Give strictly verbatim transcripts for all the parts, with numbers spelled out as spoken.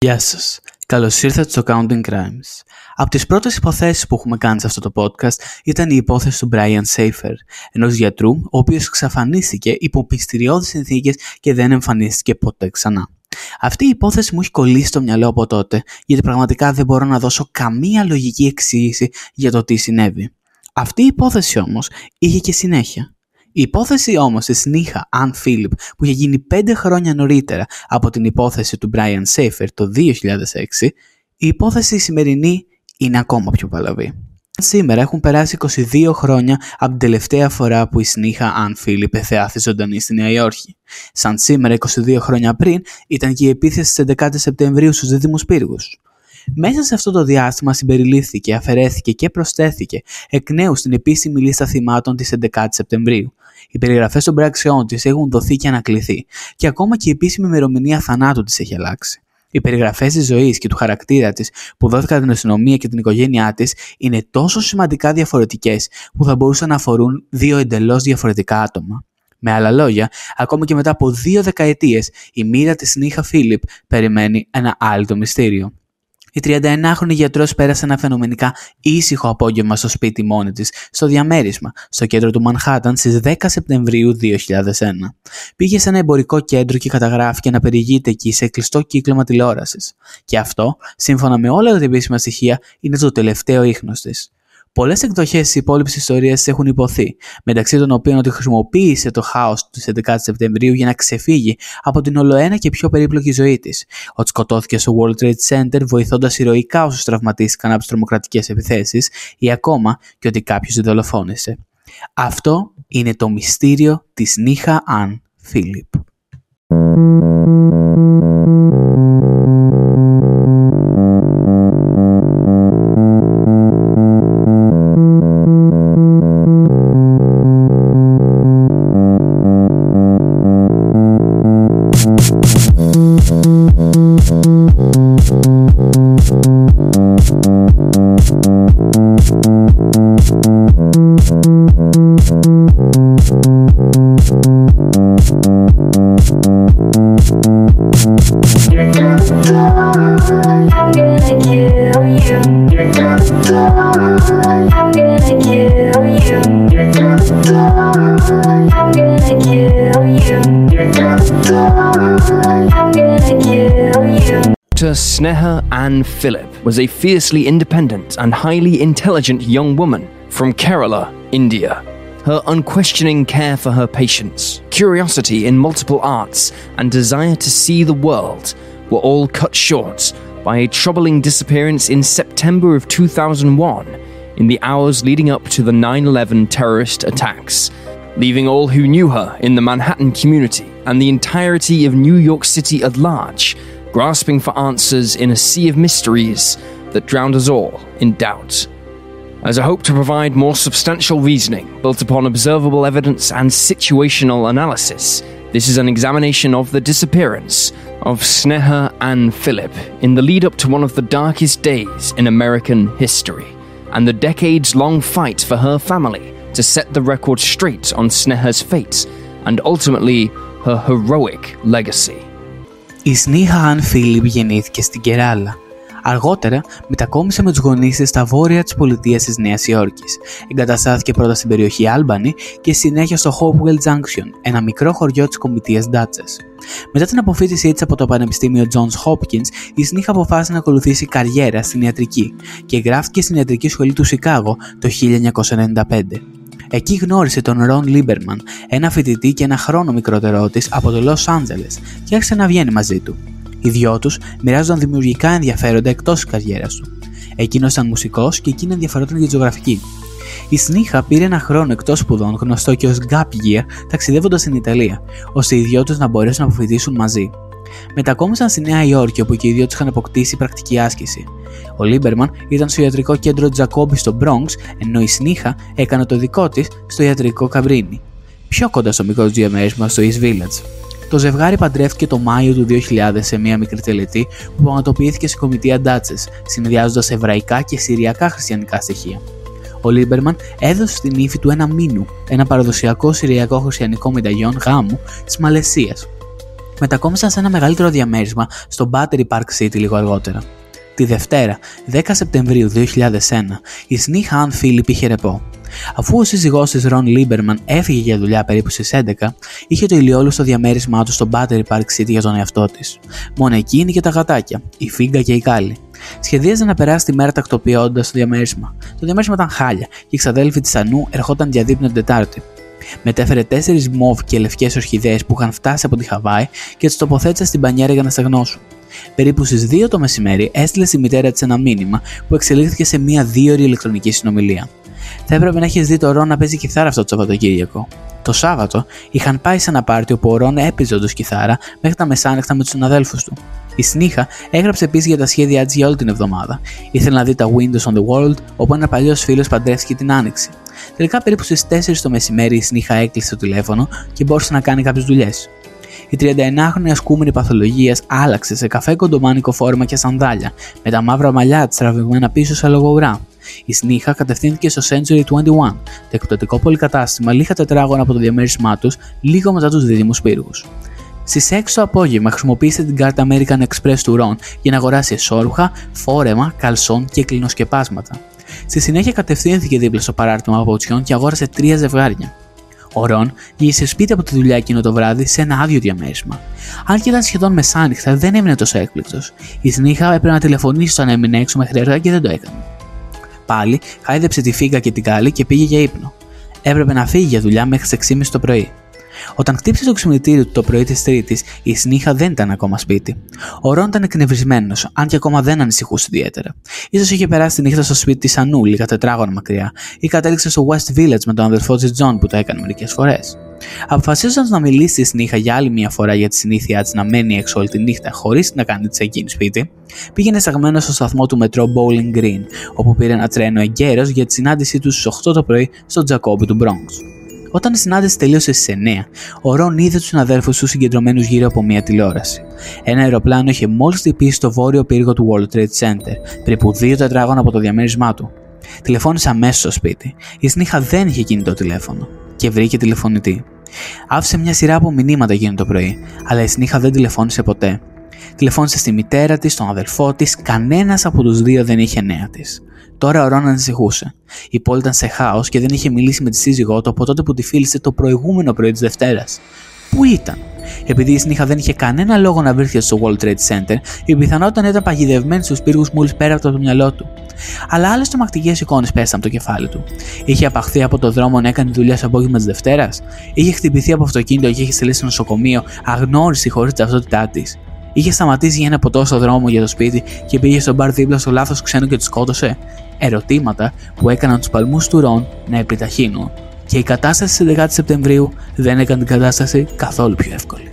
Γεια σας. Καλώς ήρθατε στο Counting Crimes. Από τις πρώτες υποθέσεις που έχουμε κάνει σε αυτό το podcast ήταν η υπόθεση του Brian Shaffer, ενός γιατρού ο οποίος εξαφανίστηκε υπό μυστηριώδεις συνθήκες και δεν εμφανίστηκε ποτέ ξανά. Αυτή η υπόθεση μου έχει κολλήσει στο μυαλό από τότε, γιατί πραγματικά δεν μπορώ να δώσω καμία λογική εξήγηση για το τι συνέβη. Αυτή η υπόθεση όμως είχε και συνέχεια. Η υπόθεση όμως της Neha Ann Phillip που είχε γίνει πέντε χρόνια νωρίτερα από την υπόθεση του Brian Shaffer το δύο χιλιάδες έξι, η υπόθεση σημερινή είναι ακόμα πιο παλαβή. Σήμερα έχουν περάσει είκοσι δύο χρόνια από την τελευταία φορά που η Neha Ann Phillip εθεάθη ζωντανή στη Νέα Υόρκη. Σαν σήμερα, είκοσι δύο χρόνια πριν, ήταν και η επίθεση της έντεκατης Σεπτεμβρίου στους Δίδυμους Πύργους. Μέσα σε αυτό το διάστημα συμπεριλήφθηκε, αφαιρέθηκε και προσθέθηκε εκ νέου στην επίσημη λίστα θυμάτων της έντεκατης Σεπτεμβρίου. Οι περιγραφές των πράξεών της έχουν δοθεί και ανακληθεί, και ακόμα και η επίσημη ημερομηνία θανάτου της έχει αλλάξει. Οι περιγραφές της ζωής και του χαρακτήρα της που δόθηκαν στην αστυνομία και την οικογένειά της είναι τόσο σημαντικά διαφορετικές που θα μπορούσαν να αφορούν δύο εντελώς διαφορετικά άτομα. Με άλλα λόγια, ακόμα και μετά από δύο δεκαετίες, η μοίρα της Neha Phillip περιμένει ένα άλλο μυστήριο. Η τριανταενάχρονη γιατρός πέρασε ένα φαινομενικά ήσυχο απόγευμα στο σπίτι μόνη της, στο διαμέρισμα, στο κέντρο του Μανχάταν στις δέκα Σεπτεμβρίου δύο χιλιάδες ένα. Πήγε σε ένα εμπορικό κέντρο και καταγράφηκε να περιηγείται εκεί σε κλειστό κύκλωμα τηλεόρασης. Και αυτό, σύμφωνα με όλα τα επίσημα στοιχεία, είναι το τελευταίο ίχνος της. Πολλές εκδοχές της υπόλοιπης ιστορίας έχουν υποθεί, μεταξύ των οποίων ότι χρησιμοποίησε το χάος της έντεκατης Σεπτεμβρίου για να ξεφύγει από την ολοένα και πιο περίπλοκη ζωή της, ότι σκοτώθηκε στο World Trade Center βοηθώντας ηρωικά όσους τραυματίστηκαν από τις τρομοκρατικές επιθέσεις, ή ακόμα και ότι κάποιος την δολοφόνησε. Αυτό είναι το μυστήριο της Neha Ann Phillip. Neha Ann Phillip was a fiercely independent and highly intelligent young woman from Kerala, India. Her unquestioning care for her patients, curiosity in multiple arts, and desire to see the world were all cut short by a troubling disappearance in September of two thousand one, in the hours leading up to the nine eleven terrorist attacks, leaving all who knew her in the Manhattan community and the entirety of New York City at large grasping for answers in a sea of mysteries that drowned us all in doubt. As a hope to provide more substantial reasoning built upon observable evidence and situational analysis, this is an examination of the disappearance of Neha Ann Phillip in the lead up to one of the darkest days in American history, and the decades-long fight for her family to set the record straight on Neha's fate and ultimately her heroic legacy. Η Neha Ann Phillip γεννήθηκε στην Κεράλα. Αργότερα μετακόμισε με τους γονείς της στα βόρεια της πολιτείας της Νέας Υόρκης. Εγκαταστάθηκε πρώτα στην περιοχή Albany και συνέχεια στο Hopewell Junction, ένα μικρό χωριό της κομιτείας Dutchess. Μετά την αποφοίτησή της από το Πανεπιστήμιο Johns Hopkins, η Neha αποφάσισε να ακολουθήσει καριέρα στην ιατρική και εγγράφηκε στην ιατρική σχολή του Σικάγο το χίλια εννιακόσια ενενήντα πέντε. Εκεί γνώρισε τον Ρον Λίμπερμαν, ένα φοιτητή και ένα χρόνο μικρότερό της από το Λος Άντζελες, και άρχισε να βγαίνει μαζί του. Οι δυο τους μοιράζονταν δημιουργικά ενδιαφέροντα εκτός της καριέρας του. Εκείνος ήταν μουσικός και εκείνη ενδιαφερόταν για τη ζωγραφική. Η Neha πήρε ένα χρόνο εκτός σπουδών, γνωστό και ως gap year, ταξιδεύοντας στην Ιταλία, ώστε οι δυο τους να μπορέσουν να αποφοιτήσουν μαζί. Μετακόμισαν στη Νέα Υόρκη, όπου και οι δύο τους είχαν αποκτήσει πρακτική άσκηση. Ο Λίμπερμαν ήταν στο ιατρικό κέντρο Τζακόμπι στο Bronx, ενώ η Neha έκανε το δικό της στο ιατρικό Καμπρίνι, πιο κοντά στο μικρό διαμέρισμα στο East Village. Το ζευγάρι παντρεύτηκε το Μάιο του δύο χιλιάδες σε μια μικρή τελετή που πραγματοποιήθηκε στην κομιτεία Dutchess, συνδυάζοντας εβραϊκά και συριακά χριστιανικά στοιχεία. Ο Λίμπερμαν έδωσε στην ύφη του ένα μίνου, ένα παραδοσιακό συριακό χριστιανικό μενταγιόν γάμου της Μαλαισίας. μετακόμισαν σε ένα μεγαλύτερο διαμέρισμα στο Battery Park City λίγο αργότερα. Τη Δευτέρα, δέκα Σεπτεμβρίου δύο χιλιάδες ένα, η Sneha Ann Phillip είχε ρεπό. Αφού ο σύζυγός της Ron Lieberman έφυγε για δουλειά περίπου στις έντεκα, είχε το ηλιόλου στο διαμέρισμά του στο Battery Park City για τον εαυτό της. Μόνο εκείνη και τα γατάκια, η Φίγκα και η Κάλι. Σχεδίαζε να περάσει τη μέρα τακτοποιώντας το διαμέρισμα. Το διαμέρισμα ήταν χάλια και οι ξαδέλφοι της Ανού ερχόταν για δείπνο την Τετάρτη. Μετέφερε τέσσερις μοβ και λευκές ορχιδέες που είχαν φτάσει από τη Χαβάη και τις τοποθέτησε στην μπανιέρα για να στεγνώσουν. Περίπου στις δύο το μεσημέρι έστειλε στη μητέρα της ένα μήνυμα που εξελίχθηκε σε μία δίωρη ηλεκτρονική συνομιλία. Θα έπρεπε να έχεις δει το Ρον να παίζει κιθάρα αυτό το Σαββατοκύριακο. Το Σάββατο είχαν πάει σε ένα πάρτι όπου ο Ρον έπαιζε όντως κιθάρα μέχρι τα μεσάνυχτα με τους συναδέλφους του. Η Sneha έγραψε επίσης για τα σχέδιά της για όλη την εβδομάδα. Ήθελε να δει τα Windows on the World, όπου ένα παλιός φίλος παντρεύτηκε την Άνοιξη. Τελικά περίπου στις τέσσερις το μεσημέρι η Sneha έκλεισε το τηλέφωνο και μπόρεσε να κάνει κάποιες δουλειές. Η τριανταεννάχρονη ασκούμενη παθολογίας άλλαξε σε καφέ κοντομάνικο φόρμα και σανδάλια, με τα μαύρα μαλλιά της τραβηγμένα πίσω σε λογογράμμ. Η Sneha κατευθύνθηκε στο Century είκοσι ένα, το εκπτωτικό πολυκατάστημα λίγα τετράγωνα από το διαμέρισμά τους, λίγο μετά τους δίδυμους πύργους. Στις έξι το απόγευμα χρησιμοποίησε την κάρτα American Express του Ron για να αγοράσει εσώρουχα, φόρεμα, καλσόν και κλινοσκεπάσματα. Στη συνέχεια κατευθύνθηκε δίπλα στο παράρτημα παπουτσιών και αγόρασε τρία ζευγάρια. Ο Ρον γύρισε σπίτι από τη δουλειά εκείνο το βράδυ σε ένα άδειο διαμέρισμα. Αν και ήταν σχεδόν μεσάνυχτα, δεν έμεινε τόσο έκπληκτος. Η Sneha έπρεπε να τηλεφωνήσει όταν έμεινε έξω μέχρι αργά και δεν το έκανε. Πάλι χάιδεψε τη Φίγκα και την Κάλι και πήγε για ύπνο. Έπρεπε να φύγει για δουλειά μέχρι τις έξι και μισή το πρωί. Όταν χτύπησε το ξυπνητήρι του το πρωί της Τρίτης, η Sneha δεν ήταν ακόμα σπίτι. Ο Ρον ήταν εκνευρισμένος, αν και ακόμα δεν ανησυχούσε ιδιαίτερα. Ίσως είχε περάσει τη νύχτα στο σπίτι της Ανού, λίγα τετράγωνα μακριά, ή κατέληξε στο West Village με τον αδελφό της John που το έκανε μερικές φορές. Αποφασίζοντας να μιλήσει στη Sneha για άλλη μια φορά για τη συνήθειά της να μένει έξω όλη τη νύχτα χωρίς να κάνει τη εκείνη σπίτι, πήγαινε σταγμένος στο σταθμό του μετρό Bowling Green, όπου πήρε ένα τρένο εγκαίρος για τη συνάντησή του στις οκτώ το πρωί στο Τζακόμπι του Bronx. Όταν η συνάντηση τελείωσε στις εννιά, ο Ρον είδε τους συναδέλφους του συγκεντρωμένους γύρω από μια τηλεόραση. Ένα αεροπλάνο είχε μόλις χτυπήσει στο βόρειο πύργο του World Trade Center, περίπου δύο τετράγωνα από το διαμέρισμά του. Τηλεφώνησε αμέσως στο σπίτι. Η Sneha δεν είχε κινητό τηλέφωνο και βρήκε τηλεφωνητή. Άφησε μια σειρά από μηνύματα εκείνο το πρωί, αλλά η Sneha δεν τηλεφώνησε ποτέ. Τηλεφώνησε στη μητέρα της, στον αδελφό της, κανένας από τους δύο δεν είχε νέα της. Τώρα ο Ρον ανησυχούσε. Η πόλη ήταν σε χάος και δεν είχε μιλήσει με τη σύζυγό του από τότε που τη φίλησε το προηγούμενο πρωί της Δευτέρας. Πού ήταν? Επειδή η Sneha δεν είχε κανένα λόγο να βρίσκεται στο World Trade Center, η πιθανότητα ήταν παγιδευμένη στους πύργους μόλις πέρα από το μυαλό του. Αλλά άλλες τρομακτικές εικόνες πέσαν από το κεφάλι του. Είχε απαχθεί από το δρόμο να έκανε δουλειά στο απόγευμα της Δευτέρας. Είχε χτυπηθεί από αυτοκίνητο και είχε στελεί στο νοσοκομείο αγνώριστη χωρίς την ταυτότητά της. Είχε σταματήσει για ένα ποτό στο δρόμο για το σπίτι και πήγε στο μπαρ δίπλα στο λάθος ξένο και τη σκότωσε. Ερωτήματα που έκαναν τους παλμούς του Ρον να επιταχύνουν. Και η κατάσταση στις δέκα Σεπτεμβρίου δεν έκανε την κατάσταση καθόλου πιο εύκολη.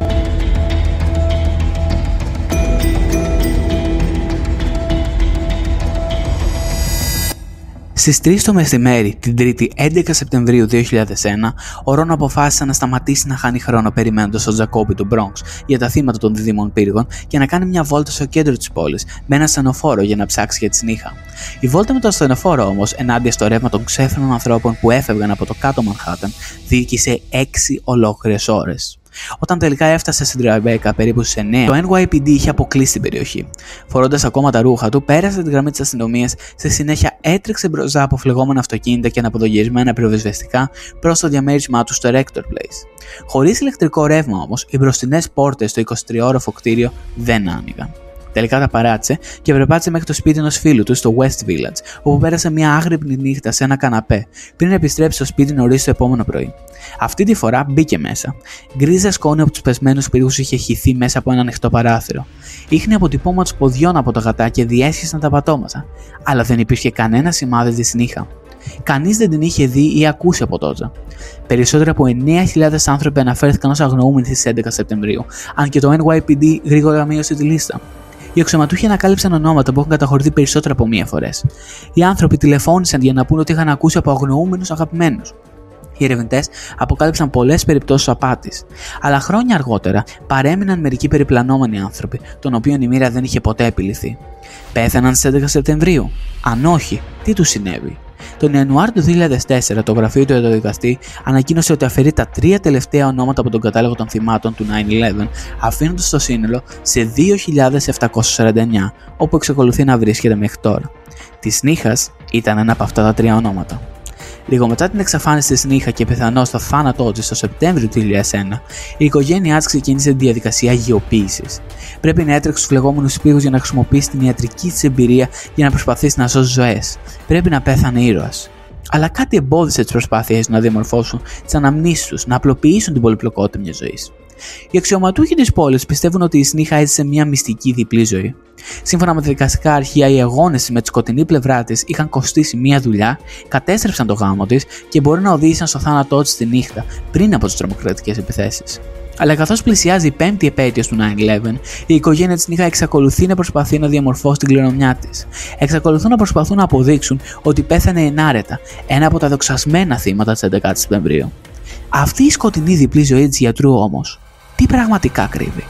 Στις τρεις το μεσημέρι, την Τρίτη έντεκα Σεπτεμβρίου δύο χιλιάδες ένα, ο Ρον αποφάσισε να σταματήσει να χάνει χρόνο περιμένοντας στο Τζακόμπι του Bronx για τα θύματα των διδήμων πύργων και να κάνει μια βόλτα στο κέντρο της πόλης με ένα ασθενοφόρο για να ψάξει για τη Sneha. Η βόλτα με το ασθενοφόρο όμως, ενάντια στο ρεύμα των ξέφρενων ανθρώπων που έφευγαν από το κάτω Μανχάταν, διήρκησε έξι ολόκληρες ώρες. Όταν τελικά έφτασε στην Τραϊμπέκα περίπου στις εννιά, το Εν Γουάι Πι Ντι είχε αποκλείσει την περιοχή. Φορώντας ακόμα τα ρούχα του, πέρασε την γραμμή της αστυνομίας, στη συνέχεια έτρεξε μπροστά από φλεγόμενα αυτοκίνητα και αναποδογυρισμένα πυροσβεστικά προς το διαμέρισμά του στο Rector Place. Χωρίς ηλεκτρικό ρεύμα όμως, οι μπροστινές πόρτες στο εικοσιτριώροφο κτίριο δεν άνοιγαν. Τελικά τα παράτησε και περπάτησε μέχρι το σπίτι ενός φίλου του στο West Village, όπου πέρασε μια άγρυπνη νύχτα σε ένα καναπέ, πριν επιστρέψει στο σπίτι νωρίς το επόμενο πρωί. Αυτή τη φορά μπήκε μέσα. Γκρίζα σκόνη από τους πεσμένους πύργους είχε χυθεί μέσα από ένα ανοιχτό παράθυρο. Ήχνε αποτυπώματος ποδιών από τα γατά και διέσχισαν τα πατώματα, αλλά δεν υπήρχε κανένα σημάδι στη Sneha. Κανείς δεν την είχε δει ή ακούσει από τότε. Περισσότεροι από εννέα χιλιάδες άνθρωποι αναφέρθηκαν ως αγνοούμενοι στις έντεκα Σεπτεμβρίου, αν και το Εν Γουάι Πι Ντι γρήγορα μείωσε τη λίστα. Οι αξιωματούχοι ανακάλυψαν ονόματα που έχουν καταχωρηθεί περισσότερα από μία φορές. Οι άνθρωποι τηλεφώνησαν για να πούνε ότι είχαν ακούσει από αγνοούμενους αγαπημένους. Οι ερευνητές αποκάλυψαν πολλές περιπτώσεις απάτης. Αλλά χρόνια αργότερα παρέμειναν μερικοί περιπλανόμενοι άνθρωποι, των οποίων η μοίρα δεν είχε ποτέ επιληθεί. Πέθαναν στις έντεκα Σεπτεμβρίου. Αν όχι, τι τους συνέβη? Τον Ιανουάριο του δύο χιλιάδες τέσσερα, το γραφείο του για το δικαστή ανακοίνωσε ότι αφαιρεί τα τρία τελευταία ονόματα από τον κατάλογο των θυμάτων του νάιν ηλέβεν, αφήνοντας το σύνολο σε δύο χιλιάδες επτακόσια σαράντα εννιά, όπου εξακολουθεί να βρίσκεται μέχρι τώρα. Της Νίχας ήταν ένα από αυτά τα τρία ονόματα. Λίγο μετά την εξαφάνιση της Νίχα και πιθανώς το θάνατό της το Σεπτέμβριο του δύο χιλιάδες ένα, η οικογένειά της ξεκίνησε τη διαδικασία αγιοποίησης. Πρέπει να έτρεξε στους φλεγόμενους πύργους για να χρησιμοποιήσει την ιατρική της εμπειρία για να προσπαθήσει να σώσει ζωές. Πρέπει να πέθανε ήρωας. Αλλά κάτι εμπόδισε τις προσπάθειες να διαμορφώσουν τις αναμνήσεις τους, να απλοποιήσουν την πολυπλοκότητα μιας ζωής. Οι αξιωματούχοι της πόλης πιστεύουν ότι η Σνίχα έζησε μια μυστική διπλή ζωή. Σύμφωνα με τα δικαστικά αρχεία, οι αγώνες με τη σκοτεινή πλευρά της είχαν κοστίσει μια δουλειά, κατέστρεψαν το γάμο της και μπορεί να οδήγησαν στο θάνατό της τη νύχτα πριν από τις τρομοκρατικές επιθέσεις. Αλλά καθώς πλησιάζει η πέμπτη επέτειος του νάιν ηλέβεν, η οικογένεια της Νίχα εξακολουθεί να προσπαθεί να διαμορφώσει την κληρονομιά της. Εξακολουθούν να προσπαθούν να αποδείξουν ότι πέθανε ενάρετα, ένα από τα δοξασμένα θύματα της έντεκα Σεπτεμβρίου. Αυτή η σκοτεινή διπλή ζωή της γιατρού όμως, τι πραγματικά κρύβει?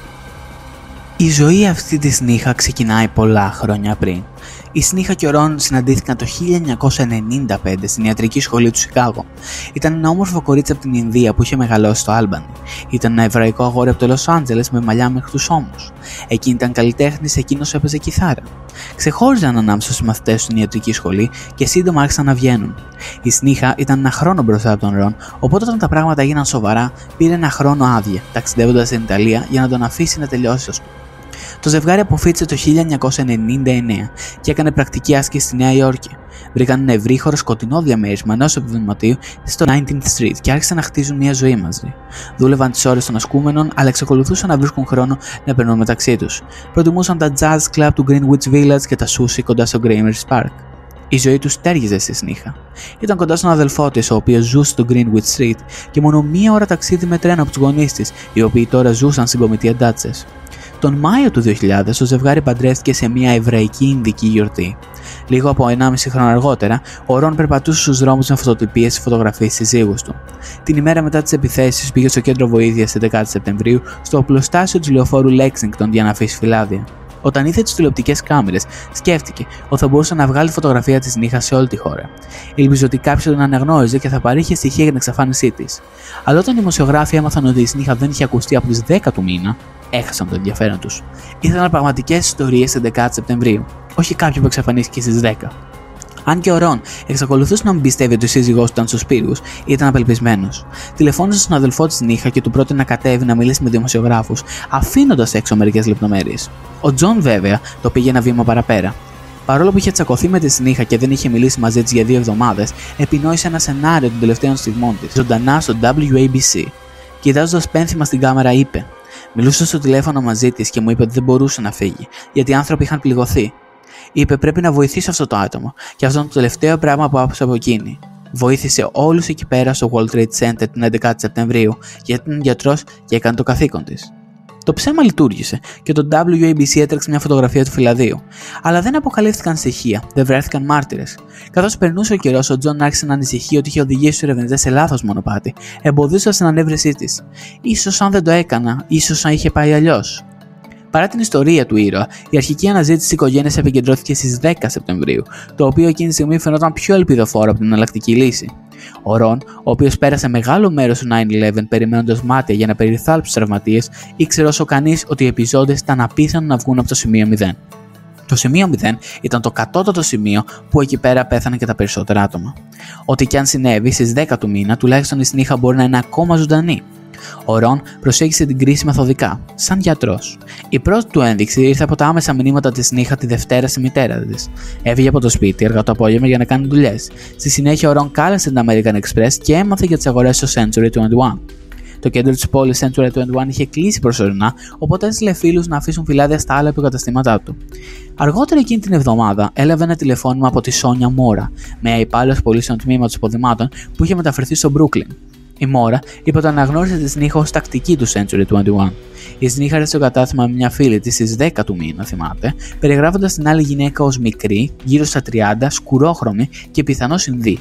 Η ζωή αυτή της Νίχα ξεκινάει πολλά χρόνια πριν. Η Σνίχα και ο Ρον συναντήθηκαν το χίλια εννιακόσια ενενήντα πέντε στην ιατρική σχολή του Σικάγο. Ήταν ένα όμορφο κορίτσι από την Ινδία που είχε μεγαλώσει στο Άλμπανι. Ήταν ένα εβραϊκό αγόρι από το Λος Άντζελες με μαλλιά μέχρι τους ώμους. Εκείνη ήταν καλλιτέχνης, εκείνος έπαιζε κιθάρα. Ξεχώριζαν ανάμεσα στους μαθητές στην ιατρική σχολή και σύντομα άρχισαν να βγαίνουν. Η Σνίχα ήταν ένα χρόνο μπροστά από τον Ρον, οπότε όταν τα πράγματα έγιναν σοβαρά, πήρε ένα χρόνο άδεια, ταξιδεύοντας στην Ιταλία για να τον αφήσει να τελειώσει το σπίτι. Το ζευγάρι αποφύτησε το χίλια εννιακόσια ενενήντα εννέα και έκανε πρακτική άσκηση στη Νέα Υόρκη. Βρήκαν ένα ευρύχωρο σκοτεινό διαμέρισμα ενός επιδοματίου στο nineteenth Street και άρχισαν να χτίζουν μια ζωή μαζί. Δούλευαν τις ώρες των ασκούμενων, αλλά εξακολουθούσαν να βρίσκουν χρόνο να περνούν μεταξύ τους. Προτιμούσαν τα jazz club του Greenwich Village και τα sushi κοντά στο Gramer's Park. Η ζωή τους τέριαζε στη Σνίχα. Ήταν κοντά στον αδελφό της, ο οποίος ζούσε στο Greenwich Street και μόνο μία ώρα ταξίδι με τρένο από τους γονείς της, οι οποίοι τώρα ζούσαν στην κομιτεία Ντάτσες. Τον Μάιο του δύο χιλιάδες, το ζευγάρι παντρεύτηκε σε μια εβραϊκή Ινδική γιορτή. Λίγο από ενάμιση χρόνο αργότερα, ο Ρον περπατούσε στους δρόμους με φωτοτυπίες στις φωτογραφίες της σύζυγους του. Την ημέρα μετά τις επιθέσεις, πήγε στο κέντρο βοήθειας στις έντεκα Σεπτεμβρίου στο οπλοστάσιο του λεωφόρου Lexington για να αφήσει φυλάδια. Όταν είδε τις τηλεοπτικές κάμερες, σκέφτηκε ότι θα μπορούσε να βγάλει φωτογραφία της Νίχα σε όλη τη χώρα. Ήλπιζε ότι κάποιος τον αναγνώριζε και θα παρήχε στοιχεία για την εξαφάνισή της. Αλλά όταν οι δημοσιογράφοι έμαθαν ότι η Νίχα δεν είχε ακουστεί από τις δέκα του μήνα, έχασαν το ενδιαφέρον τους. Ήθελαν πραγματικές ιστορίες στις έντεκα Σεπτεμβρίου, όχι κάποιον που εξαφανίστηκε στις δέκα. Αν και ο Ρον εξακολουθούσε να μην πιστεύει ότι ο σύζυγός του ήταν στους πύργους, ήταν απελπισμένος. Τηλεφώνησε στον αδελφό της Νίχα και του πρότεινε να κατέβει να μιλήσει με δημοσιογράφους, αφήνοντας έξω μερικές λεπτομέρειες. Ο Τζον, βέβαια, το πήγε ένα βήμα παραπέρα. Παρόλο που είχε τσακωθεί με τη Νίχα και δεν είχε μιλήσει μαζί της για δύο εβδομάδες, επινόησε ένα σενάριο των τελευταίων στιγμών της, ζωντανά στο ντάμπλιου έι μπι σι. Κοιτάζοντας πένθυμα στην κάμερα, είπε: «Μιλούσα στο τηλέφωνο μαζί της και μου είπε ότι δεν μπορούσε να φύγει, γιατί οι άνθρωποι είχαν πληγωθεί. Είπε: πρέπει να βοηθήσω αυτό το άτομο, και αυτό είναι το τελευταίο πράγμα που άκουσα από εκείνη». Βοήθησε όλους εκεί πέρα στο World Trade Center την έντεκα Σεπτεμβρίου, γιατί ήταν γιατρός και έκανε το καθήκον της. Το ψέμα λειτουργήσε και το ντάμπλιου έι μπι σι έτρεξε μια φωτογραφία του φυλαδίου. Αλλά δεν αποκαλύφθηκαν στοιχεία, δεν βρέθηκαν μάρτυρες. Καθώς περνούσε ο καιρός, ο Τζον άρχισε να ανησυχεί ότι είχε οδηγήσει τους ερευνητές σε λάθος μονοπάτι, εμποδίζοντας την ανέβρεσή της. Ίσως αν δεν το έκανα, ίσως αν είχε πάει αλλιώς. Παρά την ιστορία του ήρωα, η αρχική αναζήτηση της οικογένειας επικεντρώθηκε στις δέκα Σεπτεμβρίου, το οποίο εκείνη τη στιγμή φαινόταν πιο ελπιδοφόρο από την εναλλακτική λύση. Ο Ρον, ο οποίος πέρασε μεγάλο μέρος του νάιν ηλέβεν περιμένοντας μάτια για να περιθάλψει τους τραυματίες, ήξερε όσο κανείς ότι οι επιζώντες ήταν απίθανο να βγουν από το σημείο μηδέν. Το σημείο μηδέν ήταν το κατώτατο σημείο που εκεί πέρα πέθανε και τα περισσότερα άτομα. Ό,τι και αν συνέβη, στις δέκα του μήνα, τουλάχιστον η Σνίχα μπορεί να είναι ακόμα ζωντανή. Ο Ρον προσέγγισε την κρίση μεθοδικά, σαν γιατρός. Η πρώτη του ένδειξη ήρθε από τα άμεσα μηνύματα της Νίχα τη Δευτέρα στη μητέρα της. Έβγαινε από το σπίτι αργά το απόγευμα για να κάνει δουλειές. Στη συνέχεια, ο Ρον κάλεσε την American Express και έμαθε για τις αγορές στο Century είκοσι ένα. Το κέντρο της πόλης Century είκοσι ένα είχε κλείσει προσωρινά, οπότε έστειλε φίλους να αφήσουν φυλάδια στα άλλα υποκαταστήματά του. Αργότερα εκείνη την εβδομάδα έλαβε ένα τηλεφώνημα από τη Σόνια Μόρα, μια υπάλληλος πωλήσεων τμήματος υποδημάτων που είχε μεταφερθεί στο Brooklyn. Η Μόρα είπε ότι αναγνώρισε τη Σνίχα ως τακτική του Century είκοσι ένα. Η Σνίχα έρθει στο κατάστημα με μια φίλη της στις δέκα του μήνα, θυμάται, περιγράφοντας την άλλη γυναίκα ως μικρή, γύρω στα τριάντα, σκουρόχρωμη και πιθανώς Ινδή.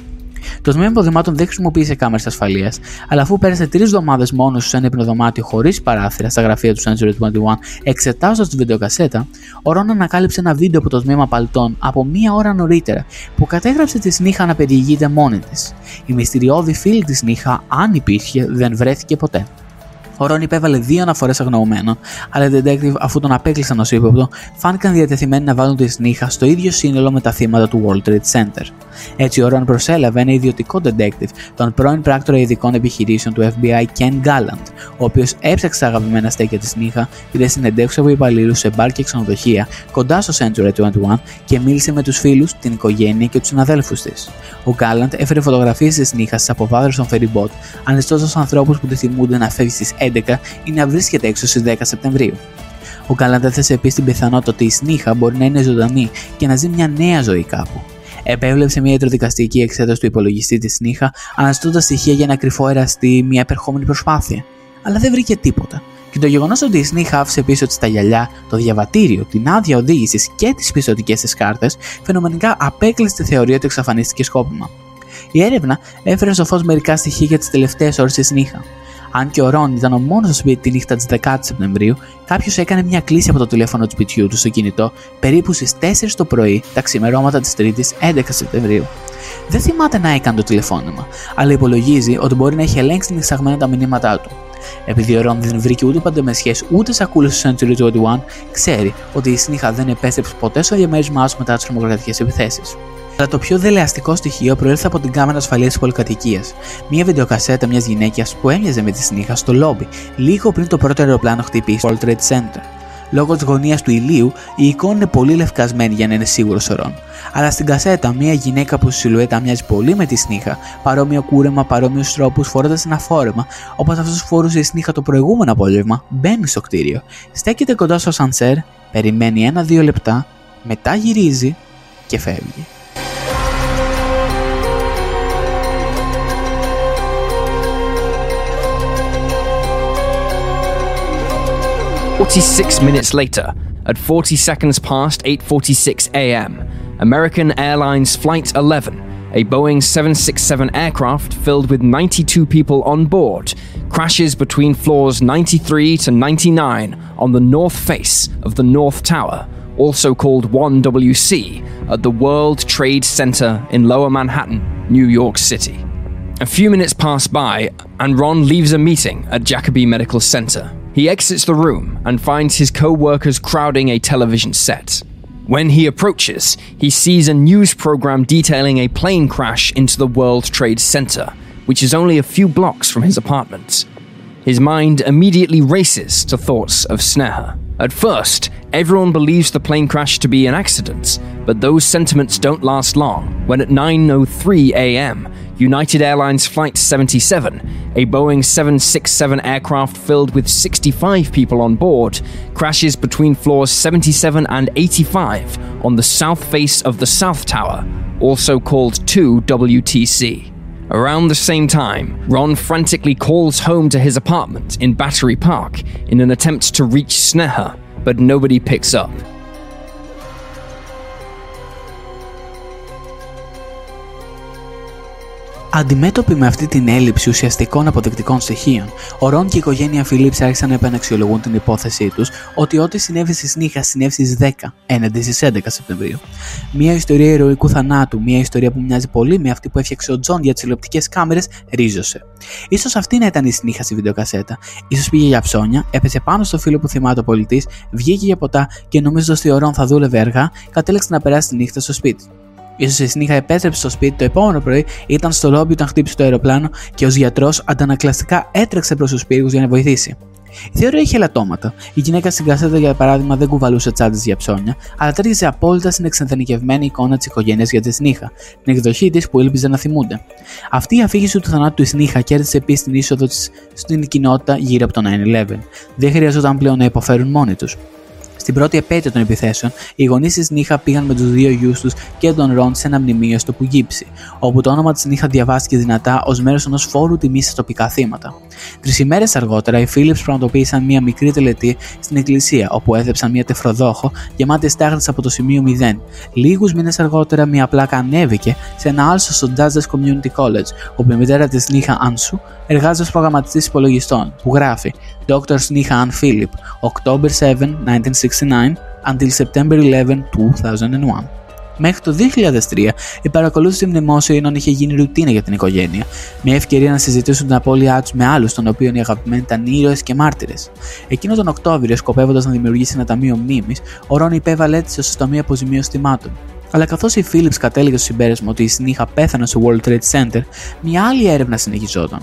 Το τμήμα υποδημάτων δεν χρησιμοποίησε κάμερες ασφαλείας, αλλά αφού πέρασε τρεις εβδομάδες μόνος σε ένα υπνοδωμάτιο χωρίς παράθυρα στα γραφεία του Century είκοσι ένα, εξετάζοντας τη βιντεοκασέτα, ο Ρον ανακάλυψε ένα βίντεο από το τμήμα παλτών από μία ώρα νωρίτερα που κατέγραψε τη Σνίχα να περιηγείται μόνη της. Η μυστηριώδη φίλη της Σνίχα, αν υπήρχε, δεν βρέθηκε ποτέ. Ο Ρον υπέβαλε δύο αναφορές αγνοωμένων, αλλά οι detective, αφού τον απέκλεισαν ως ύποπτο, φάνηκαν διατεθειμένοι να βάλουν τη Σνίχα στο ίδιο σύνολο με τα θύματα του World Trade Center. Έτσι, ο Ρον προσέλαβε ένα ιδιωτικό detective, τον πρώην πράκτορα ειδικών επιχειρήσεων του Εφ Μπι Άι Ken Gallant, ο οποίος έψαξε τα αγαπημένα στέκια της Σνίχα, πήρε συνεντεύξεις από υπαλλήλους σε μπαρ και ξενοδοχεία κοντά στο Century είκοσι ένα και μίλησε με τους φίλους, την οικογένεια και τους συναδέλφους της. Ο Gallant έφερε φωτογραφίες της Σνίχα στις αποβάδρες των Ferryboat, ανιστώντας ανθρώπους που τη θυμούνται να φεύγει στις έντεκα ή να βρίσκεται έξω στις δέκα Σεπτεμβρίου. Ο Gallant έθεσε επίσης την πιθανότητα ότι η Σνίχα μπορεί να είναι ζωντανή και να ζει μια νέα ζωή κάπου. Επέβλεψε μια ιατροδικαστική εξέταση του υπολογιστή της Σνίχα, αναζητώντας στοιχεία για ένα κρυφό εραστή, μια επερχόμενη προσπάθεια. Αλλά δεν βρήκε τίποτα. Και το γεγονός ότι η Σνίχα άφησε πίσω της τα γυαλιά, το διαβατήριο, την άδεια οδήγησης και τις πιστωτικές της κάρτες, φαινομενικά απέκλεισε τη θεωρία ότι εξαφανίστηκε σκόπιμα. Η έρευνα έφερε στο φως μερικά στοιχεία για τις τελευταίες ώρες της Σνίχα. Αν και ο Ρον ήταν ο μόνος στο σπίτι τη νύχτα της δέκατης Σεπτεμβρίου, κάποιος έκανε μια κλήση από το τηλέφωνο του σπιτιού του στο κινητό περίπου στις τέσσερις το πρωί τα ξημερώματα της Τρίτης έντεκα Σεπτεμβρίου. Δεν θυμάται να έκανε το τηλεφώνημα, αλλά υπολογίζει ότι μπορεί να έχει ελέγξει την εισαγμένα τα μηνύματά του. Επειδή ο Ρον δεν βρήκε ούτε παντεμεσιές ούτε σακούλες στο Century είκοσι ένα, ξέρει ότι η Σνίχα δεν επέστρεψε ποτέ στο διαμέρισμά του μετά τις τρομοκρατικές επιθέσεις. Αλλά το πιο δελεαστικό στοιχείο προήλθε από την κάμερα ασφαλείας της πολυκατοικίας. Μια βιντεοκασέτα μιας γυναίκας που έμοιαζε με τη Σνίχα στο λόμπι, λίγο πριν το πρώτο αεροπλάνο χτυπήσει στο World Trade Center. Λόγω της γωνίας του ηλίου, η εικόνα είναι πολύ λευκασμένη για να είναι σίγουρος ο Ρον. Αλλά στην κασέτα, μια γυναίκα που στη σιλουέτα μοιάζει πολύ με τη Σνίχα, παρόμοιο κούρεμα, παρόμοιους τρόπους, φορώντας ένα φόρεμα, όπως αυτός φορούσε η Σνίχα το προηγούμενο απόγευμα, μπαίνει στο κτίριο. Στέκεται κοντά στο σανσέρ, περιμένει ένα-δύο λεπτά, μετά γυρίζει και φεύγει. forty-six minutes later, at forty seconds past eight forty-six a.m., American Airlines Flight eleven, a Boeing seven sixty-seven aircraft filled with ninety-two people on board, crashes between floors ninety-three to ninety-nine on the north face of the North Tower, also called one W C, at the World Trade Center in Lower Manhattan, New York City. A few minutes pass by, and Ron leaves a meeting at Jacobi Medical Center. He exits the room and finds his co-workers crowding a television set. When he approaches, he sees a news program detailing a plane crash into the World Trade Center, which is only a few blocks from his apartment. His mind immediately races to thoughts of Sneha. At first, everyone believes the plane crash to be an accident, but those sentiments don't last long when at nine oh three a.m., United Airlines Flight seventy-seven, a Boeing seven sixty-seven aircraft filled with sixty-five people on board, crashes between floors seventy-seven and eighty-five on the south face of the South Tower, also called two W T C. Around the same time, Ron frantically calls home to his apartment in Battery Park in an attempt to reach Sneha, but nobody picks up. Αντιμέτωποι με αυτή την έλλειψη ουσιαστικών αποδεικτικών στοιχείων, ο Ρον και η οικογένεια Phillips άρχισαν να επαναξιολογούν την υπόθεσή τους ότι ό,τι συνέβη στη Σνίχα συνέβη στις δέκα έναντι στις έντεκα Σεπτεμβρίου. Μια ιστορία ηρωικού θανάτου, μια ιστορία που μοιάζει πολύ με αυτή που έφτιαξε ο Τζον για τις τηλεοπτικές κάμερες, ρίζωσε. Ίσως αυτή να ήταν η Σνίχα στη βιντεοκασέτα. Ίσως πήγε για ψώνια, έπεσε πάνω στο φίλο που θυμάται ο πολιτής, βγήκε για ποτά και νομίζοντας ότι ο Ρον θα δούλευε αργά, κατέληξε να περάσει τη νύχτα στο σπίτι. Ίσως η Σνίχα επέστρεψε στο σπίτι το επόμενο πρωί, ήταν στο λόμπι όταν χτύπησε το αεροπλάνο και ως γιατρός αντανακλαστικά έτρεξε προς τους πύργους για να βοηθήσει. Η θεωρία είχε ελαττώματα. Η γυναίκα στην κασέτα, για παράδειγμα, δεν κουβαλούσε τσάντες για ψώνια, αλλά τέριαζε απόλυτα στην εξενθενικευμένη εικόνα της οικογένειας για τη Σνίχα, την εκδοχή της που ήλπιζε να θυμούνται. Αυτή η αφήγηση του θανάτου της Σνίχα κέρδισε επίσης την είσοδο της στην κοινότητα γύρω από το nine eleven. Δεν χρειαζόταν πλέον να υποφέρουν μόνοι τους. Στην πρώτη επέτειο των επιθέσεων, οι γονείς της Σνίχα πήγαν με τους δύο γιους τους και τον Ρον σε ένα μνημείο στο Πουγγίψι, όπου το όνομα της Σνίχα διαβάστηκε δυνατά ως μέρος ενός φόρου τιμής στα τοπικά θύματα. Τρεις ημέρες αργότερα, οι Phillips πραγματοποίησαν μια μικρή τελετή στην εκκλησία, όπου έθεψαν μια τεφροδόχο γεμάτη στάχτες από το σημείο μηδέν. Λίγους μήνες αργότερα, μια πλάκα ανέβηκε σε ένα άλσο στο Dulles Community College, όπου η μητέρα της Neha Ansu εργάζεται ως προγραμματιστής υπολογιστών, που γράφει Doctor Neha Ann Phillip, October seventh, nineteen sixty-nine until September eleventh, two thousand one. Μέχρι το δύο χιλιάδες τρία, η παρακολούθηση μνημόσυνων είχε γίνει ρουτίνα για την οικογένεια, μια ευκαιρία να συζητήσουν την απώλειά τους με άλλους, των οποίων οι αγαπημένοι ήταν ήρωες και μάρτυρες. Εκείνο τον Οκτώβριο, σκοπεύοντας να δημιουργήσει ένα ταμείο μνήμης, ο Ρον υπέβαλε αίτηση ως ταμείο αποζημίωσης θυμάτων. Αλλά καθώς η Phillips κατέληγε στο συμπέρασμα ότι η Neha πέθανε στο World Trade Center, μια άλλη έρευνα συνεχιζόταν.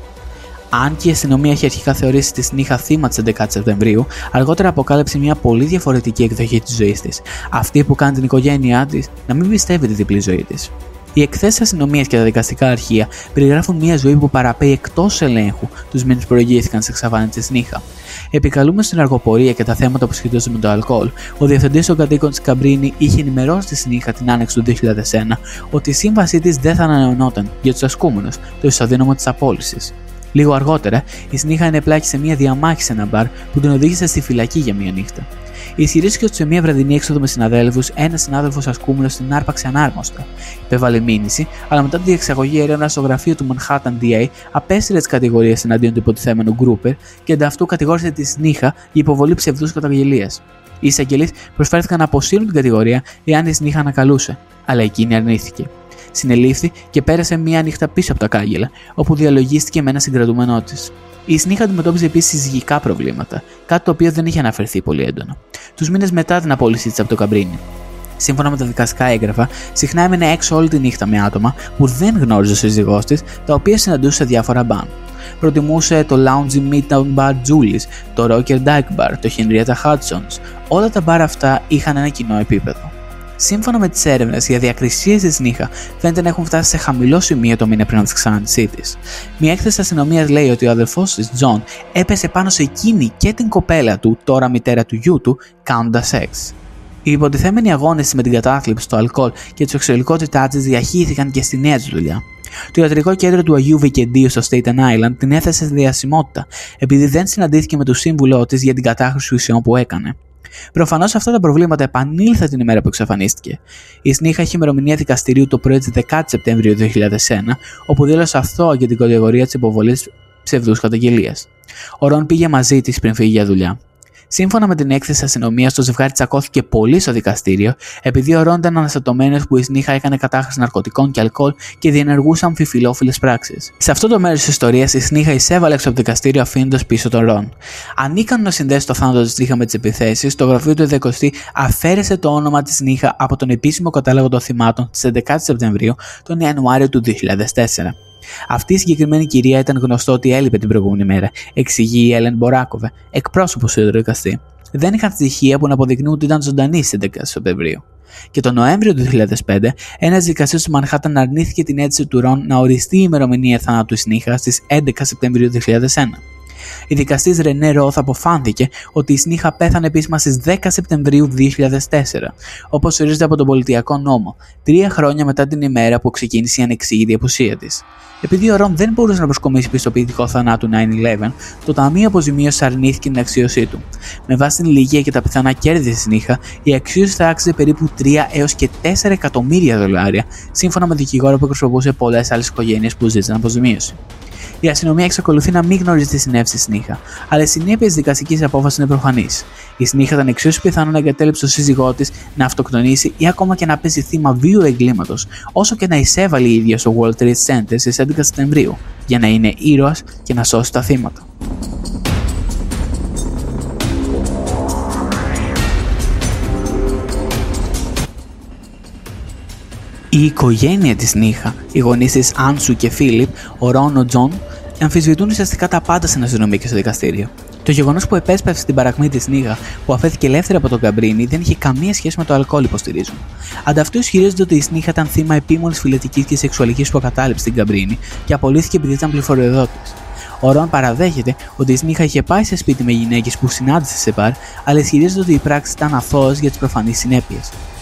Αν και η αστυνομία είχε αρχικά θεωρήσει τη Neha θύμα της έντεκα Σεπτεμβρίου, αργότερα αποκάλυψε μια πολύ διαφορετική εκδοχή της ζωής της, αυτή που κάνει την οικογένειά της να μην πιστεύει τη διπλή ζωή της. Οι εκθέσεις αστυνομίας και τα δικαστικά αρχεία περιγράφουν μια ζωή που παραπέει εκτός ελέγχου τους μήνες που προηγήθηκαν στην εξαφάνιση της Neha. Επικαλούμε στην αργοπορία και τα θέματα που σχετίζονται με το αλκοόλ, ο διευθυντής των κατοίκων της Καμπρίνη είχε ενημερώσει τη Neha την άνοιξη του δύο χιλιάδες ένα ότι η σύμβασή της δεν θα ανανεωνόταν για τους ασκούμενους, το ισοδύναμο της απόλυσης. Λίγο αργότερα, η Neha ενεπλάκη σε μια διαμάχη σε ένα μπαρ που την οδήγησε στη φυλακή για μια νύχτα. Ισχυρίστηκε ότι σε μια βραδινή έξοδο με συναδέλφους, ένας συνάδελφος ασκούμενος την άρπαξε ανάρμοστα. Υπέβαλε μήνυση, αλλά μετά τη διεξαγωγή έρευνα στο γραφείο του Manhattan ντι έι απέστειλε τις κατηγορίες εναντίον του υποτιθέμενου Γκρούπερ και ανταυτού κατηγόρησε τη Neha για υποβολή ψευδούς καταγγελίας. Οι εισαγγελείς προσφέρθηκαν να αποσύρουν την κατηγορία εάν η Neha ανακαλούσε, αλλά εκείνη αρνήθηκε. Συνελήφθη και πέρασε μία νύχτα πίσω από τα κάγκελα, όπου διαλογίστηκε με ένα συγκρατούμενό της. Η Neha αντιμετώπιζε επίσης συζυγικά προβλήματα, κάτι το οποίο δεν είχε αναφερθεί πολύ έντονα, τους μήνες μετά την απόλυσή της από το Καμπρίνι. Σύμφωνα με τα δικαστικά έγγραφα, συχνά έμενε έξω όλη τη νύχτα με άτομα που δεν γνώριζε ο σύζυγός της, τα οποία συναντούσε σε διάφορα μπαν. Προτιμούσε το Lounge Midtown Bar Julie's, το Rocker Dyke Bar, το Henrietta Hudson's. Όλα τα μπαρ αυτά είχαν ένα κοινό επίπεδο. Σύμφωνα με τις έρευνες, οι αδιακρισίες της Neha φαίνεται να έχουν φτάσει σε χαμηλό σημείο το μήνα πριν από την εξαφάνισή της. Μια έκθεση αστυνομίας λέει ότι ο αδελφός της, John, έπεσε πάνω σε εκείνη και την κοπέλα του, τώρα μητέρα του γιού του, κάνοντας σεξ. Οι υποτιθέμενοι αγώνες με την κατάθλιψη, στο αλκοόλ και τη σεξουαλικότητά της διαχύθηκαν και στη νέα της δουλειά. Το ιατρικό κέντρο του Αγίου Βικεντίου στο Staten Island την έθεσε σε διασημότητα, επειδή δεν συναντήθηκε με τον σύμβουλό της για την κατάχρηση ουσιών που έκανε. Προφανώς αυτά τα προβλήματα επανήλθαν την ημέρα που εξαφανίστηκε. Η Neha είχε ημερομηνία δικαστηρίου το πρωί της δέκατης Σεπτεμβρίου δύο χιλιάδες ένα, όπου δήλωσε αθώα για την κατηγορία της υποβολής ψευδούς καταγγελίας. Ο Ρον πήγε μαζί της πριν φύγει για δουλειά. Σύμφωνα με την έκθεση αστυνομίας, το ζευγάρι τσακώθηκε πολύ στο δικαστήριο, επειδή ο Ρον ήταν αναστατωμένος που η Neha έκανε κατάχρηση ναρκωτικών και αλκοόλ και διενεργούσε αμφιφιλόφιλες πράξεις. Σε αυτό το μέρος της ιστορίας, η Neha εισέβαλε έξω από το δικαστήριο αφήνοντας πίσω τον Ρον. Ανίκανο να συνδέσει το θάνατο της Neha με τις επιθέσεις, το γραφείο του ειδεκοστή αφαίρεσε το όνομα της Neha από τον επίσημο κατάλογο των θυμάτων της έντεκα Σεπτεμβρίου τον Ιανουάριο του δύο χιλιάδες τέσσερα. Αυτή η συγκεκριμένη κυρία ήταν γνωστό ότι έλειπε την προηγούμενη μέρα, εξηγεί η Έλεν Μποράκοβε, εκπρόσωπος του δικαστή. Δεν είχαν στοιχεία που να αποδεικνύουν ότι ήταν ζωντανή στις έντεκα Σεπτεμβρίου. Και τον Νοέμβριο του δύο χιλιάδες πέντε, ένας δικαστής του Μανχάταν αρνήθηκε την αίτηση του Ρον να οριστεί η ημερομηνία θανάτου της Neha στις έντεκα Σεπτεμβρίου δύο χιλιάδες ένα. Η δικαστής Ρενέ Ροθ αποφάνθηκε ότι η Neha πέθανε επίσημα στις δέκα Σεπτεμβρίου δύο χιλιάδες τέσσερα, όπως ορίζεται από τον πολιτιακό νόμο, τρία χρόνια μετά την ημέρα που ξεκίνησε η ανεξήγητη απουσία της. Επειδή ο Ρον δεν μπορούσε να προσκομίσει πιστοποιητικό θανάτου νάιν ελέβεν, το Ταμείο Αποζημίωσης αρνήθηκε την αξίωσή του. Με βάση την ηλικία και τα πιθανά κέρδη της Neha, η αξίωση θα άξιζε περίπου τρία έως και τέσσερα εκατομμύρια δολάρια, σύμφωνα με δικηγόρο που εκπροσωπούσε πολλές άλλες οικογένειες που ζήτησαν αποζημίωση. Η αστυνομία εξακολουθεί να μην γνωρίζει τι συνέβη στη Neha, αλλά οι συνέπειες της δικαστικής απόφασης είναι προφανείς. Η Neha ήταν εξίσου πιθανό να εγκατέλειψε τον σύζυγό της, να αυτοκτονήσει ή ακόμα και να πέσει θύμα βίου εγκλήματος, όσο και να εισέβαλε η ίδια στο World Trade Center στις έντεκα Σεπτεμβρίου, για να είναι ήρωας και να σώσει τα θύματα. Η οικογένεια της Neha, οι γονείς της Ansu και Philip, ο Ron, ο John, αμφισβητούν ουσιαστικά τα πάντα στην αστυνομία και στο δικαστήριο. Το γεγονός που επέσπευσε την παρακμή της Neha, που αφέθηκε ελεύθερη από τον Καμπρίνι, δεν είχε καμία σχέση με το αλκοόλ, υποστηρίζουν. Ανταυτού ισχυρίζονται ότι η Neha ήταν θύμα επίμονης φυλετικής και σεξουαλικής προκατάληψης στην Καμπρίνι και απολύθηκε επειδή ήταν πληροφοριοδότης. Ο Ρον παραδέχεται ότι η Neha είχε πάει σε σπίτι με γυναίκες που συνάντησε σε μπαρ, αλλά ισχυρίζεται ότι η πράξη ήταν αθώος για τις προφανείς συνέπειες.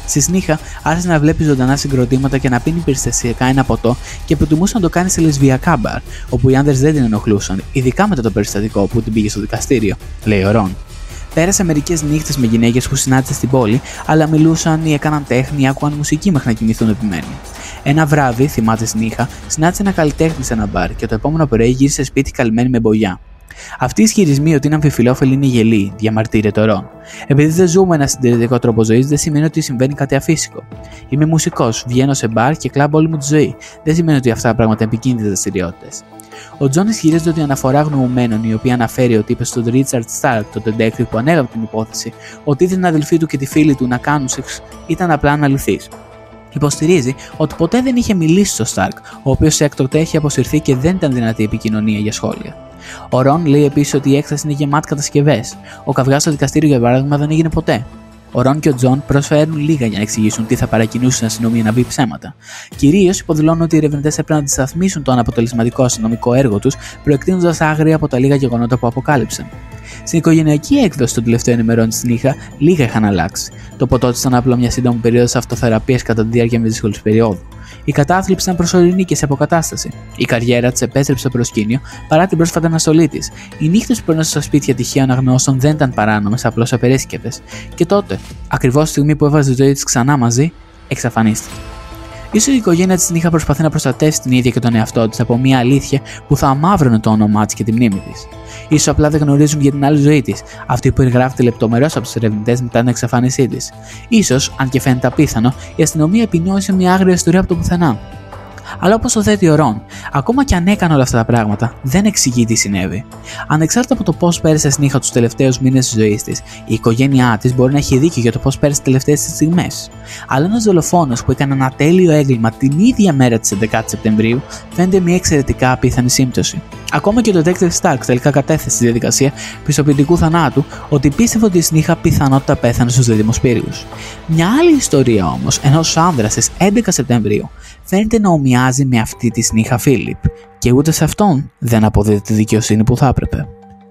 Στη Σνίχα άρχισε να βλέπει ζωντανά συγκροτήματα και να πίνει περιστασιακά ένα ποτό και προτιμούσε να το κάνει σε λεσβιακά μπαρ, όπου οι άνδρες δεν την ενοχλούσαν, ειδικά μετά το περιστατικό που την πήγε στο δικαστήριο, λέει ο Ρον. Πέρασε μερικές νύχτες με γυναίκες που συνάντησε στην πόλη, αλλά μιλούσαν ή έκαναν τέχνη ή άκουγαν μουσική μέχρι να κοιμηθούν επιμένοι. Ένα βράδυ, θυμάται Σνίχα, συνάντησε ένα καλλιτέχνη σε ένα μπαρ και το επόμενο πρωί γύρισε σπίτι καλυμμένη με μπογιά. Αυτοί οι ισχυρισμοί ότι είναι αμφιφιλόφιλοι είναι γελοί, διαμαρτύρεται ο Ρον. Επειδή δεν ζούμε ένα συντηρητικό τρόπο ζωής, δεν σημαίνει ότι συμβαίνει κάτι αφύσικο. Είμαι μουσικός, βγαίνω σε μπαρ και κλαμπ όλη μου τη ζωή. Δεν σημαίνει ότι αυτά τα πράγματα είναι επικίνδυνες δραστηριότητες. Ο Τζον ισχυρίζεται ότι η αναφορά γνωμομένων, η οποία αναφέρει ότι είπε στον Ρίτσαρντ Σταρκ, τον detective που ανέλαβε την υπόθεση, ότι είδε την αδελφή του και τη φίλη του να κάνουν σεξ, ήταν απλά αναλυθής. Υποστηρίζει ότι ποτέ δεν είχε μιλήσει στο Σταρκ, ο οποίος έκτοτε έχει αποσυρθεί και δεν ήταν δυνατή επικοινωνία για σχόλια. Ο Ρον λέει επίσης ότι η έκθεση είναι γεμάτη κατασκευές. Ο καυγάς στο δικαστήριο, για παράδειγμα, δεν έγινε ποτέ. Ο Ρον και ο Τζον προσφέρουν λίγα για να εξηγήσουν τι θα παρακινούσε στην αστυνομία να πει ψέματα. Κυρίως υποδηλώνουν ότι οι ερευνητές έπρεπε να αντισταθμίσουν το αναποτελεσματικό αστυνομικό έργο τους, προεκτείνοντας άγρια από τα λίγα γεγονότα που αποκάλυψαν. Στην οικογενειακή έκδοση των τελευταίων ημερών της Σνίχα, λίγα είχαν αλλάξει. Το ποτό της ήταν απλά μια σύντομη περίοδος αυτοθεραπείας κατά τη διάρκεια μιας δύσκολης περίοδου. Η κατάθλιψη ήταν προσωρινή και σε αποκατάσταση. Η καριέρα της επέστρεψε στο προσκήνιο παρά την πρόσφατη αναστολή της. Οι νύχτες που περνούσε στα σπίτια τυχαίων αγνώστων δεν ήταν παράνομες, απλώς απερίσκεπτες. Και τότε, ακριβώς τη στιγμή που έβαζε τη ζωή της ξανά μαζί, εξαφανίστηκε. Ίσως η οικογένεια της Σνίχα προσπαθεί να προστατεύσει την ίδια και τον εαυτό της από μια αλήθεια που θα αμαύρωνε το όνομά της και τη μνήμη της. Ίσως απλά δεν γνωρίζουν για την άλλη ζωή της, αυτή που περιγράφεται λεπτομερώς από τους ερευνητές μετά την εξαφάνισή της. Ίσως, αν και φαίνεται απίθανο, η αστυνομία επινόησε μια άγρια ιστορία από το πουθενά. Αλλά όπως το θέτει ο Ρον, ακόμα και αν έκανε όλα αυτά τα πράγματα, δεν εξηγεί τι συνέβη. Ανεξάρτητα από το πώς πέρασε Σνίχα τους τελευταίους μήνες της ζωής της, η οικογένειά της μπορεί να έχει δίκιο για το πώς πέρασε τις τελευταίες της στιγμές. Αλλά ένας δολοφόνος που έκανε ένα τέλειο έγκλημα την ίδια μέρα της έντεκα Σεπτεμβρίου φαίνεται μια εξαιρετικά απίθανη σύμπτωση. Ακόμα και ο detective Stark τελικά κατέθεσε στη διαδικασία πιστοποιητικού θανάτου ότι πίστευε ότι η Σνίχα πιθανότητα πέθανε στους δίδυμους πύργους. Μια άλλη ιστορία όμως ενός άνδρα στις έντεκα Σεπτεμβρίου φαίνεται να ομοιάζει με αυτή τη Σνίχα Φίλιπ και ούτε σε αυτόν δεν αποδίδεται τη δικαιοσύνη που θα έπρεπε.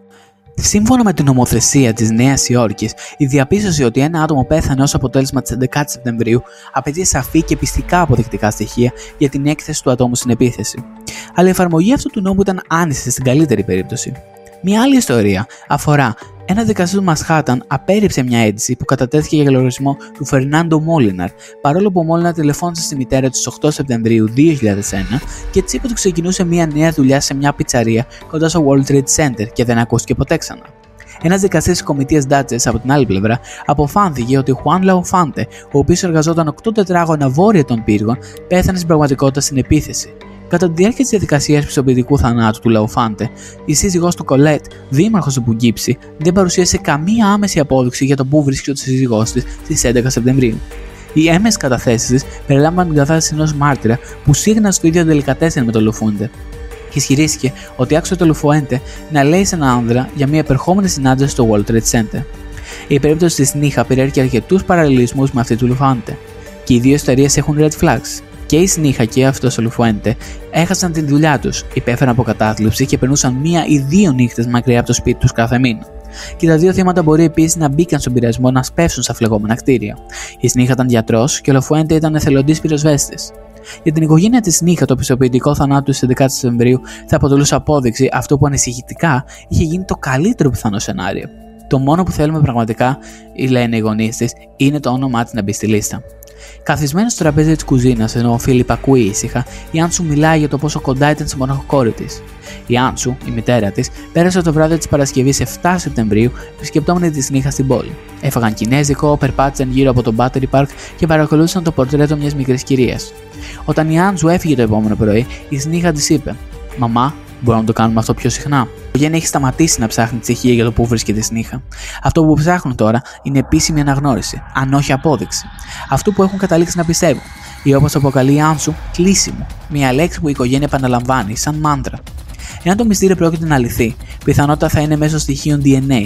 Σύμφωνα με την νομοθεσία της Νέας Υόρκης, η διαπίστωση ότι ένα άτομο πέθανε ως αποτέλεσμα της έντεκα Σεπτεμβρίου απαιτεί σαφή και πιστικά αποδεικτικά στοιχεία για την έκθεση του ατόμου στην επίθεση. Αλλά η εφαρμογή αυτού του νόμου ήταν άνηση στην καλύτερη περίπτωση. Μια άλλη ιστορία αφορά ένα δικαστήριο του Μανχάταν απέρριψε μια αίτηση που κατατέθηκε για λογαριασμό του Φερνάντο Μόλιναρ, παρόλο που ο Μόλιναρ τηλεφώνησε στη μητέρα του στις οκτώ Σεπτεμβρίου δύο χιλιάδες ένα και της είπε ότι ξεκινούσε μια νέα δουλειά σε μια πιτσαρία κοντά στο World Trade Center και δεν ακούστηκε ποτέ ξανά. Ένας δικαστής της κομιτείας Ντάτζες από την άλλη πλευρά αποφάνθηκε ότι ο Χουάν Λαοφάντε, ο οποίος εργαζόταν οκτώ τετράγωνα βόρεια των πύργων, πέθανε στην πραγματικότητα στην επίθεση. Κατά τη διάρκεια της διαδικασίας πιστοποιητικού θανάτου του Λαοφάντε, η σύζυγός του Κολέτ, δήμαρχος του Πουγκίψη, δεν παρουσίασε καμία άμεση απόδειξη για το πού βρίσκεται ο σύζυγός της στις έντεκα Σεπτεμβρίου. Οι έμεσες καταθέσεις της περιλάμβαναν την κατάθεση ενός μάρτυρα που σύγνασε το ίδιο τελικατέσεν με τον Λουφούντε. Και ισχυρίστηκε ότι άξιζε το Λουφουέντε να λέει σε έναν άνδρα για μια επερχόμενη συνάντηση στο World Trade Center. Η περίπτωση της Σνίχα περιέχει αρκετούς παραλληλισμούς με αυτή του Λουφουέντε, και οι δύο ιστορίες έχουν red flags. Και η Σνίχα και αυτός ο Λουφουέντε έχασαν τη δουλειά τους, υπέφεραν από κατάθλιψη και περνούσαν μία ή δύο νύχτες μακριά από το σπίτι τους κάθε μήνα. Και τα δύο θύματα μπορεί επίσης να μπήκαν στον πειρασμό να σπεύσουν στα φλεγόμενα κτίρια. Η Σνίχα ήταν γιατρός και ο Λουφουέντε ήταν εθελοντής πυροσβέστης. Για την οικογένεια της Σνίχα, το πιστοποιητικό θανάτου στις έντεκα Σεπτεμβρίου θα αποτελούσε απόδειξη αυτό που ανησυχητικά είχε γίνει το καλύτερο πιθανό σενάριο. Το μόνο που θέλουμε πραγματικά, λένε οι γονείς της, είναι το όνομά της να μπει στη λίστα. Καθισμένος στο τραπέζι της κουζίνας, ενώ ο Φίλιπ ακούει ήσυχα, η Άντσου μιλάει για το πόσο κοντά ήταν στη μοναχοκόρη της. Η Άντσου, η μητέρα της, πέρασε το βράδυ της Παρασκευής επτά Σεπτεμβρίου επισκεπτόμενη τη Σνίχα στην πόλη. Έφαγαν κινέζικο, περπάτησαν γύρω από το Battery Park και παρακολούθησαν το πορτρέτο μιας μικρής κυρίας. Όταν η Άντσου έφυγε το επόμενο πρωί, η Σνίχα της είπε: «Μαμά, μπορούμε να το κάνουμε αυτό πιο συχνά?» Η οικογένεια έχει σταματήσει να ψάχνει στοιχεία για το πού βρίσκεται η Σνίχα. Αυτό που ψάχνουν τώρα είναι επίσημη αναγνώριση, αν όχι απόδειξη. Αυτό που έχουν καταλήξει να πιστεύουν, ή όπως αποκαλεί η Άντσου, κλείσιμο. Μια λέξη που η οικογένεια επαναλαμβάνει σαν μάντρα. Εάν το μυστήριο πρόκειται να λυθεί, πιθανότατα θα είναι μέσω στοιχείων ντι εν έι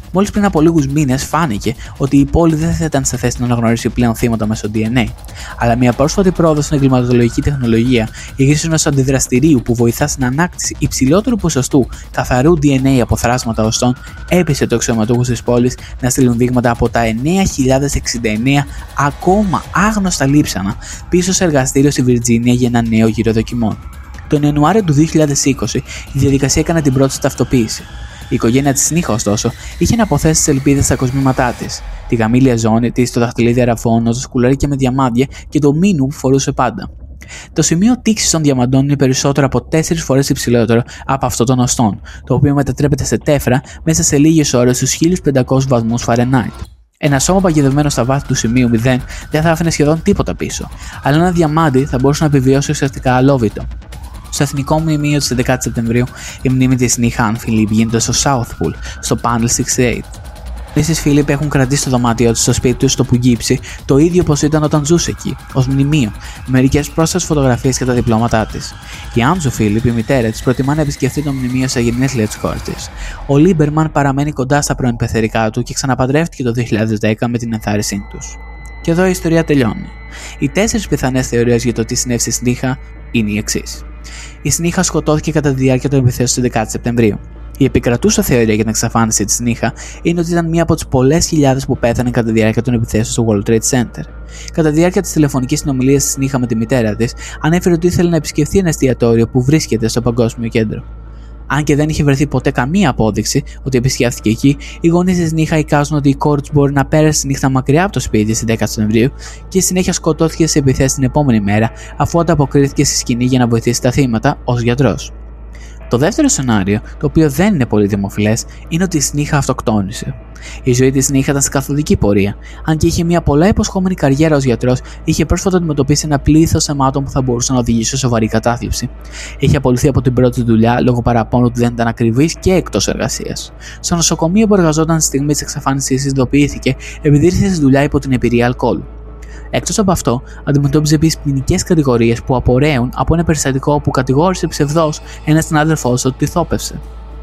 Μόλις πριν από λίγους μήνες φάνηκε ότι η πόλη δεν θα ήταν σε θέση να αναγνωρίσει πλέον θύματα μέσω ντι εν έι. Αλλά μια πρόσφατη πρόοδος στην εγκληματολογική τεχνολογία, η χρήση ενός αντιδραστηρίου που βοηθά στην ανάκτηση υψηλότερου ποσοστού καθαρού ντι εν έι από θράσματα οστών, έπεισε το αξιωματούχους της πόλης να στείλουν δείγματα από τα εννέα χιλιάδες εξήντα εννέα ακόμα άγνωστα λείψανα πίσω σε εργαστήριο στη Βιρτζίνια για ένα νέο γύρο δοκιμών. Τον Ιανουάριο του δύο χιλιάδες είκοσι η διαδικασία έκανε την πρώτη ταυτοποίηση. Η οικογένεια της Σνίχα, ωστόσο, είχε να αποθέσει τις ελπίδες στα κοσμήματά της, τη γαμήλια ζώνη της, το δαχτυλίδι αραφώνο, το σκουλαρίκια με διαμάντια και το μήνου που φορούσε πάντα. Το σημείο τήξης των διαμαντών είναι περισσότερο από τέσσερις φορές υψηλότερο από αυτό των οστών, το οποίο μετατρέπεται σε τέφρα μέσα σε λίγες ώρες στους χίλιους πεντακόσιους βαθμούς Φαρενάιτ. Ένα σώμα παγιδευμένο στα βάθη του σημείου μηδέν δεν θα άφηνε σχεδόν τίποτα πίσω, αλλά ένα διαμάντι θα μπορούσε να επιβιώσει ουσιαστικά αλόβητο. Στο Εθνικό Μνημείο της έντεκα Σεπτεμβρίου, η μνήμη της Σνίχα Αν Φιλίπ γίνεται στο Southpool, στο Panel εξήντα οκτώ. Οι Missus Philip έχουν κρατήσει το δωμάτιό της στο σπίτι του στο Πουγγίψι το ίδιο όπως ήταν όταν ζούσε εκεί, ως μνημείο, με μερικές πρόσθετες φωτογραφίες και τα διπλώματά της. Η Άντζο Φίλιπ, η μητέρα της, προτιμά να επισκεφτεί το μνημείο στα γενέθλια της κόρης της. Ο Λίμπερμαν παραμένει κοντά στα πρώην πεθερικά του και ξαναπαντρεύτηκε το δύο χιλιάδες δέκα με την ενθάρρυνσή τους. Και εδώ η ιστορία τελειώνει. Οι τέσσερις πιθανές θεωρίες για το τι συνέβη στη Σνίχα είναι οι εξής. Η Σνίχα σκοτώθηκε κατά τη διάρκεια των επιθέσεων της έντεκα Σεπτεμβρίου. Η επικρατούσα θεωρία για την εξαφάνιση της Σνίχα είναι ότι ήταν μία από τις πολλές χιλιάδες που πέθαναν κατά τη διάρκεια των επιθέσεων στο World Trade Center. Κατά τη διάρκεια της τηλεφωνικής συνομιλίας της Σνίχα με τη μητέρα της, ανέφερε ότι ήθελε να επισκεφθεί ένα εστιατόριο που βρίσκεται στο Παγκόσμιο Κέντρο. Αν και δεν είχε βρεθεί ποτέ καμία απόδειξη ότι επισκέφθηκε εκεί, οι γονείς της Σνίχα εικάζουν ότι η κόρη της μπορεί να πέρασε τη νύχτα μακριά από το σπίτι της έντεκα Σεπτεμβρίου και συνέχεια σκοτώθηκε σε επιθέσεις την επόμενη μέρα, αφού ανταποκρίθηκε στη σκηνή για να βοηθήσει τα θύματα ως γιατρός. Το δεύτερο σενάριο, το οποίο δεν είναι πολύ δημοφιλές, είναι ότι η Σνίχα αυτοκτόνησε. Η ζωή της Σνίχα ήταν σε καθοδική πορεία. Αν και είχε μια πολλά υποσχόμενη καριέρα ως γιατρός, είχε πρόσφατα αντιμετωπίσει ένα πλήθος θεμάτων που θα μπορούσαν να οδηγήσει σε σοβαρή κατάθλιψη. Είχε απολυθεί από την πρώτη δουλειά λόγω παραπώνου ότι δεν ήταν ακριβής και εκτός εργασίας. Στο νοσοκομείο που εργαζόταν στη στιγμή της εξαφάνισής της, ειδοποιήθηκε επειδή ήρθε στη δουλειά υπό την επηρεία αλκοόλου. Εκτός από αυτό, αντιμετώπιζε επίσης ποινικές κατηγορίες που απορρέουν από ένα περιστατικό όπου κατηγόρησε ψευδώς έναν συνάδελφό του ότι τη θώπευσε.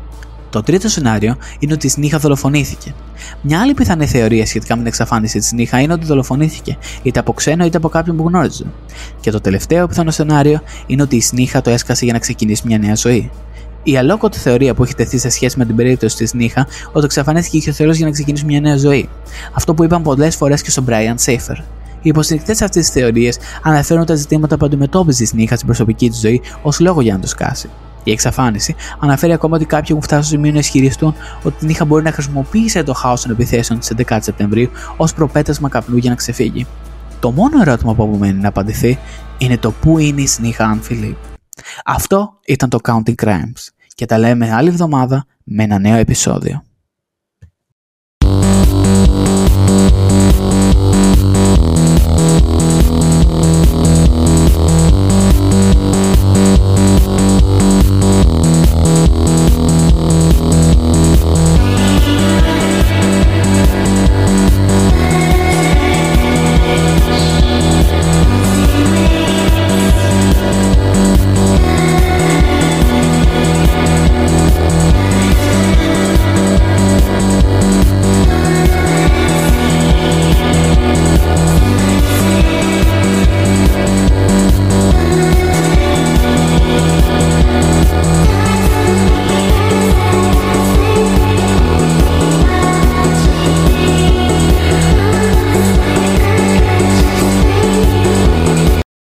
Το τρίτο σενάριο είναι ότι η Σνίχα δολοφονήθηκε. Μια άλλη πιθανή θεωρία σχετικά με την εξαφάνιση της Σνίχα είναι ότι δολοφονήθηκε είτε από ξένο είτε από κάποιον που γνώριζε. Και το τελευταίο πιθανό σενάριο είναι ότι η Σνίχα το έσκασε για να ξεκινήσει μια νέα ζωή. Η αλόκοτη θεωρία που έχει τεθεί σε σχέση με την περίπτωση της Σνίχα ότι εξαφανίστηκε και ο Θεός για να ξεκινήσει μια νέα ζωή. Αυτό που είπαν πολλές φορές και στον Μπράιαν Σέιφερ. Οι υποστηρικτές αυτής της θεωρίας αναφέρουν τα ζητήματα που αντιμετώπιζε η Σνίχα στην προσωπική της ζωή ως λόγο για να το σκάσει. Η εξαφάνιση αναφέρει ακόμα ότι κάποιοι έχουν φτάσει στο σημείο να ισχυριστούν ότι η Σνίχα μπορεί να χρησιμοποίησε το χάος των επιθέσεων της έντεκα Σεπτεμβρίου ως προπέτασμα καπνού για να ξεφύγει. Το μόνο ερώτημα που απομένει να απαντηθεί είναι το πού είναι η Σνίχα Αν Φιλίπ. Αυτό ήταν το Counting Crimes και τα λέμε άλλη εβδομάδα με ένα νέο επεισόδιο.